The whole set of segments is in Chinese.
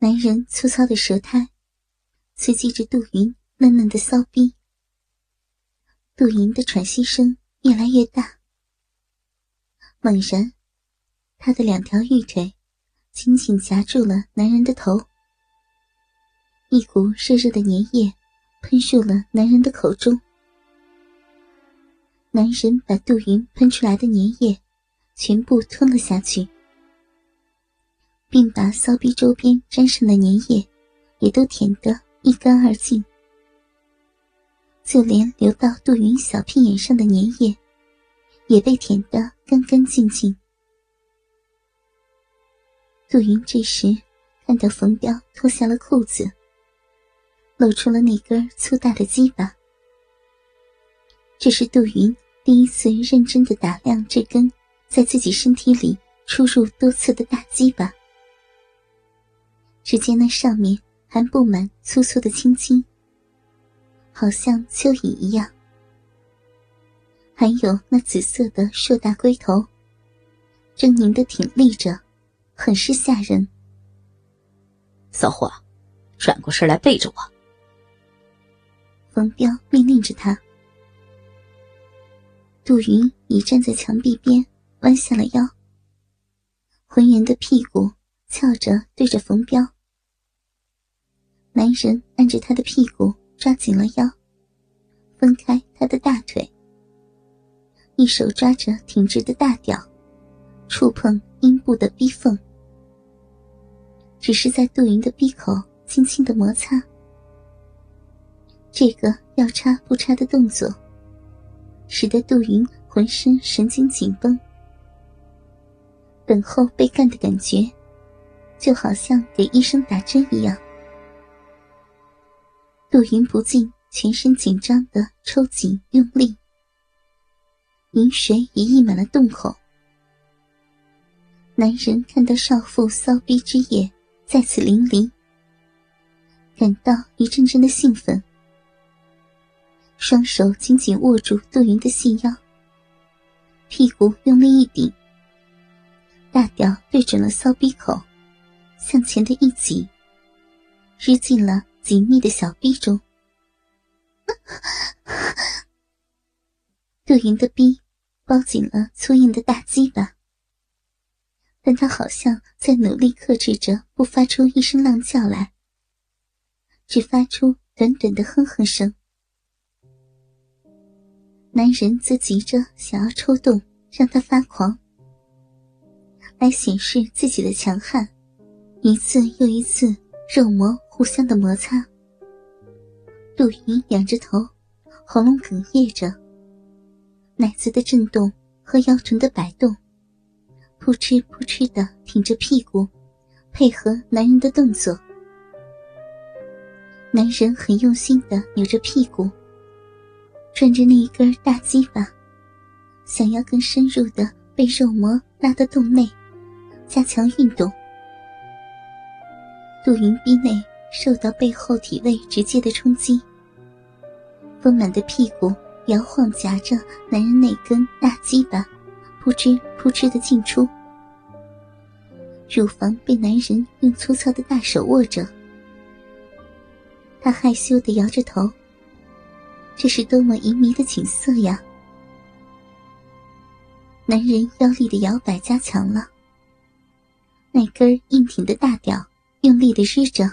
男人粗糙的舌苔刺激着杜云嫩嫩的骚逼。杜云的喘息声越来越大。猛然，她的2条玉腿紧紧夹住了男人的头，一股热热的粘液喷入了男人的口中。男人把杜云喷出来的粘液全部吞了下去，并把骚逼周边沾上的粘液也都舔得一干二净，就连流到杜云小屁眼上的粘液也被舔得干干净净。杜云这时看到冯彪脱下了裤子，露出了那根粗大的鸡巴。这是杜云第一次认真地打量这根在自己身体里出入多次的大鸡巴。只见那上面还布满粗粗的青筋，好像蚯蚓一样，还有那紫色的硕大龟头狰狞地挺立着，很是吓人。 骚货，转过身来背着我。 冯彪命令着他。杜云已站在墙壁边，弯下了腰，浑圆的屁股翘着对着冯彪。男人按着他的屁股抓紧了腰，分开他的大腿，一手抓着挺直的大屌，触碰阴部的逼缝，只是在杜云的逼口轻轻的摩擦。这个要插不插的动作使得杜云浑身神经紧绷，等候被干的感觉就好像给医生打针一样。杜云不禁全身紧张地抽紧用力，饮水也溢满了洞口。男人看到少妇骚逼之液再次淋漓，感到一阵阵的兴奋，双手紧紧握住杜云的细腰，屁股用力一顶，大屌对准了骚逼口，向前的一挤，日进了紧密的小逼中。杜云的逼包紧了粗硬的大鸡巴，但他好像在努力克制着不发出一声浪叫来，只发出短短的哼哼声。男人则急着想要抽动，让他发狂，来显示自己的强悍，一次又一次肉膜互相的摩擦。杜云仰着头，喉咙哽咽着，奶子的震动和腰臀的摆动，扑哧扑哧地挺着屁股，配合男人的动作。男人很用心地扭着屁股，转着那一根大鸡巴，想要更深入地被肉膜拉到洞内，加强运动。杜云逼内受到背后体位直接的冲击，丰满的屁股摇晃夹着男人那根大鸡巴，扑哧扑哧地进出。乳房被男人用粗糙的大手握着，他害羞地摇着头，这是多么淫迷的景色呀！男人腰力的摇摆加强了，那根硬挺的大屌用力地日着。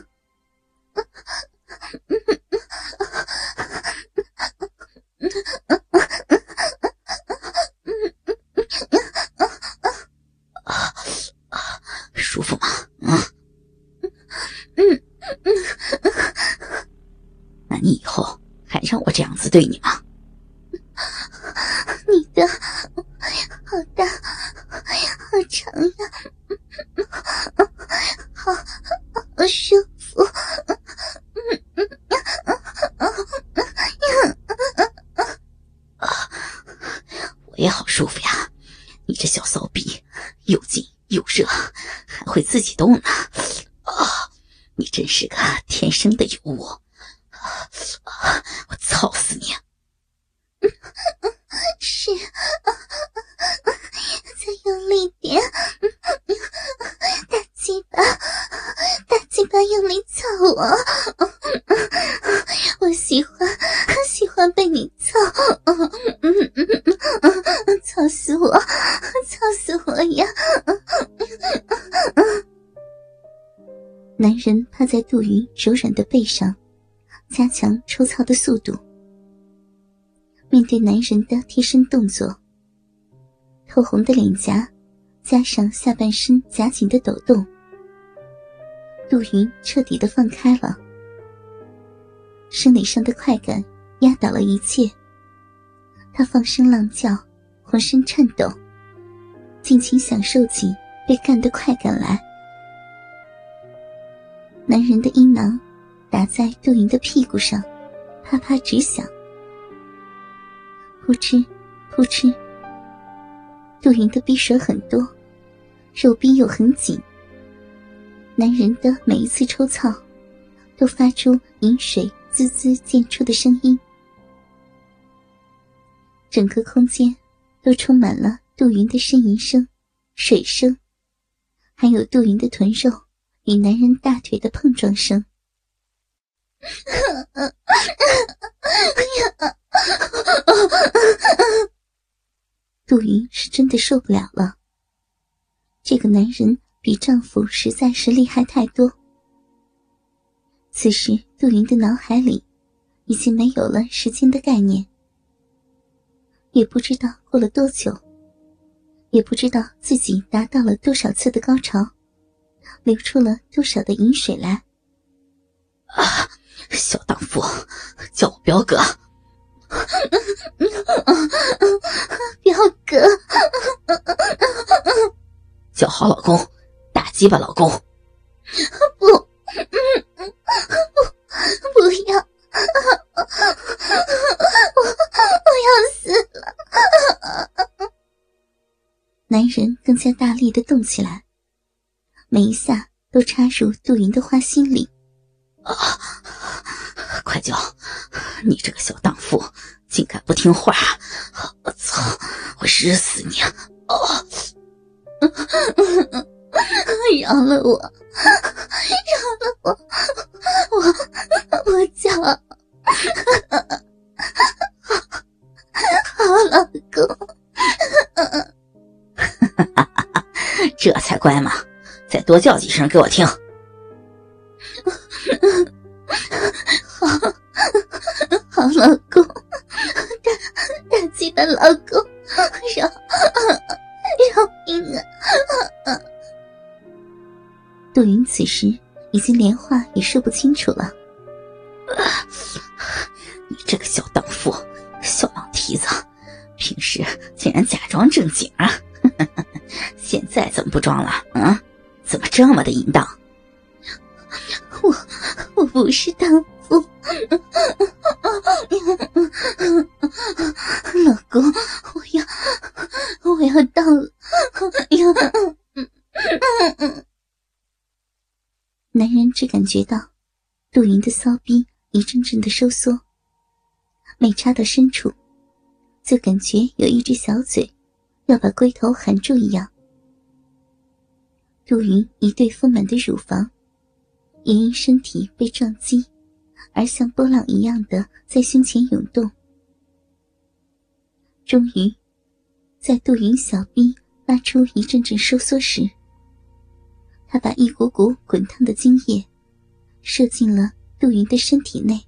舒服吗？那你以后还让我这样子对你吗？ 你的好大好长呀，好舒服。 我也好舒服呀，你这小骚逼又紧又热，还会自己动呢。你真是个天生的尤物，我操死你！ 是，再用力点，大鸡巴用力操我，我喜欢被你操，操死我呀！男人趴在杜云柔软的背上，加强抽操的速度。面对男人的贴身动作，透红的脸颊加上下半身夹紧的抖动，杜云彻底地放开了。生理上的快感压倒了一切，他放声浪叫，浑身颤抖，尽情享受起被干的快感来。男人的阴囊打在杜云的屁股上，啪啪直响，扑哧扑哧。杜云的逼水很多，肉逼又很紧，男人的每一次抽操都发出饮水滋滋溅出的声音，整个空间都充满了杜云的呻吟声、水声，还有杜云的臀肉与男人大腿的碰撞声。杜云是真的受不了了，这个男人比丈夫实在是厉害太多。此时杜云的脑海里已经没有了时间的概念，也不知道过了多久，也不知道自己达到了多少次的高潮，流出了多少的饮水来。 小荡妇，叫我彪哥。 彪哥， 叫好老公，大鸡巴老公。 不要，我要死了。男人更加大力地动起来，每一下都插入杜云的花心里。 快叫！你这个小荡妇，竟敢不听话！我操！我日死你！ 饶了我，我叫。好老公。 这才乖嘛，再多叫几声给我听。 好老公，大鸡巴老公，饶命啊！杜云此时已经连话也说不清楚了。 你这个小荡妇，小老蹄子，平时竟然假装正经啊！现在怎么不装了？怎么这么的淫荡？ 我不是荡妇。老公，我要到了。男人只感觉到杜云的骚逼一阵阵的收缩，每插到深处，就感觉有一只小嘴要把龟头含住一样。杜云一对丰满的乳房也因身体被撞击而像波浪一样的在胸前涌动。终于在杜云小臂发出一阵阵收缩时，他把一股股滚烫的精液射进了杜云的身体内。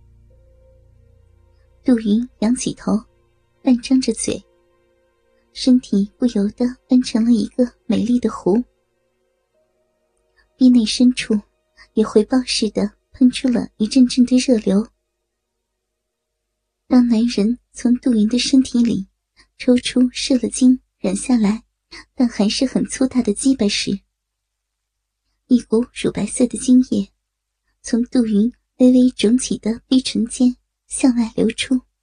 杜云仰起头，半张着嘴，身体不由得弯成了一个美丽的弧，臂内深处也回报似的喷出了一阵阵的热流。当男人从杜云的身体里抽出射了精软下来但还是很粗大的鸡巴时，一股乳白色的精液从杜云微微肿起的逼唇间向外流出。